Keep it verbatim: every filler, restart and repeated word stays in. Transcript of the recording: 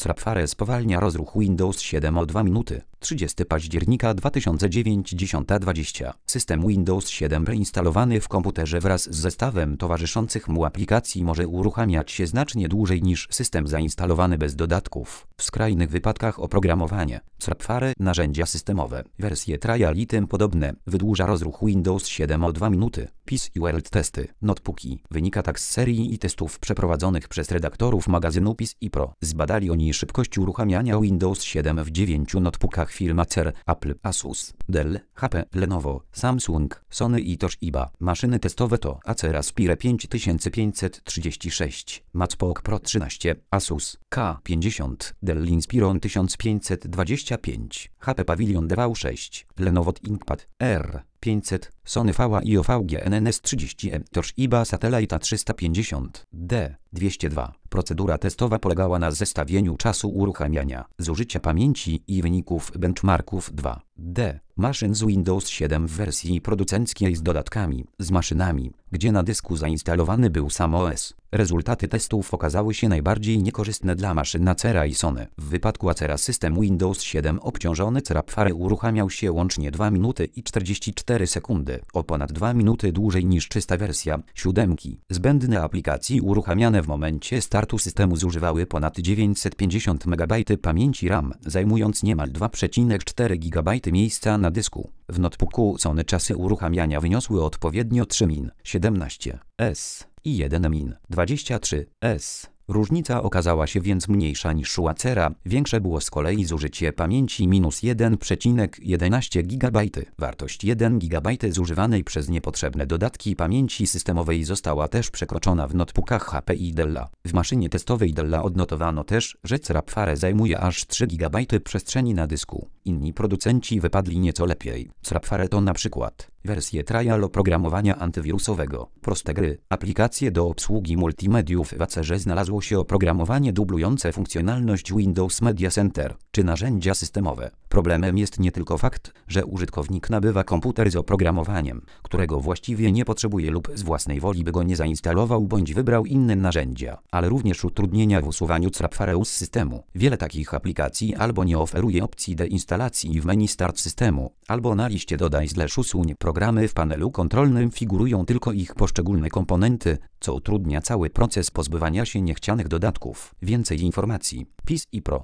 Crapfare spowalnia rozruch Windows siedem o dwa minuty. trzydziestego października dwa tysiące dziewięć, dziesiąta dwadzieścia. System Windows siedem reinstalowany w komputerze wraz z zestawem towarzyszących mu aplikacji może uruchamiać się znacznie dłużej niż system zainstalowany bez dodatków. W skrajnych wypadkach oprogramowanie Crapfare narzędzia systemowe, wersje trial i tym podobne, wydłuża rozruch Windows siedem o dwa minuty. P I S i World Testy, notebooki. Wynika tak z serii i testów przeprowadzonych przez redaktorów magazynu P I S i Pro. Zbadali oni szybkość uruchamiania Windows siedem w dziewięciu notebookach firm Acer, Apple, Asus, Dell, H P, Lenovo, Samsung, Sony i Toshiba. Maszyny testowe to Acer Aspire pięć tysięcy pięćset trzydzieści sześć, MacBook Pro trzynaście, Asus K pięćdziesiąt, Dell Inspiron tysiąc pięćset dwadzieścia pięć, H P Pavilion D V sześć, Lenovo ThinkPad R pięćset, Sony V A I O V G N N S trzydzieści M, Toshiba Satellite trzysta pięćdziesiąt D dwieście dwa. Procedura testowa polegała na zestawieniu czasu uruchamiania, zużycia pamięci i wyników benchmarków dwa D maszyn z Windows siedem w wersji producenckiej z dodatkami, z maszynami, gdzie na dysku zainstalowany był sam O S. Rezultaty testów okazały się najbardziej niekorzystne dla maszyn Acera i Sony. W wypadku Acera system Windows siedem obciążony Crapfare uruchamiał się łącznie dwa minuty i czterdzieści cztery sekundy, o ponad dwa minuty dłużej niż czysta wersja siódemki. Zbędne aplikacje uruchamiane w momencie startu systemu zużywały ponad dziewięćset pięćdziesiąt megabajtów pamięci RAM, zajmując niemal dwa przecinek cztery gigabajta miejsca na dysku. W notebooku Sony czasy uruchamiania wyniosły odpowiednio trzy min siedemnaście S i jeden min dwadzieścia trzy S. Różnica okazała się więc mniejsza niż u Acera, większe było z kolei zużycie pamięci minus jeden przecinek jedenaście gigabajta. Wartość jeden gigabajt zużywanej przez niepotrzebne dodatki pamięci systemowej została też przekroczona w notebookach H P i Della. W maszynie testowej Della odnotowano też, że Crapfare zajmuje aż trzy gigabajty przestrzeni na dysku. Inni producenci wypadli nieco lepiej. Crapfare to na przykład wersje trial oprogramowania antywirusowego, proste gry, aplikacje do obsługi multimediów. W Acerze znalazło się oprogramowanie dublujące funkcjonalność Windows Media Center, czy narzędzia systemowe. Problemem jest nie tylko fakt, że użytkownik nabywa komputer z oprogramowaniem, którego właściwie nie potrzebuje lub z własnej woli by go nie zainstalował bądź wybrał inne narzędzia, ale również utrudnienia w usuwaniu Crapfare z systemu. Wiele takich aplikacji albo nie oferuje opcji deinstalacji w menu Start systemu, albo na liście Dodaj slash usuń programy w panelu kontrolnym figurują tylko ich poszczególne komponenty, co utrudnia cały proces pozbywania się niechcianych dodatków. Więcej informacji. P I S i Pro.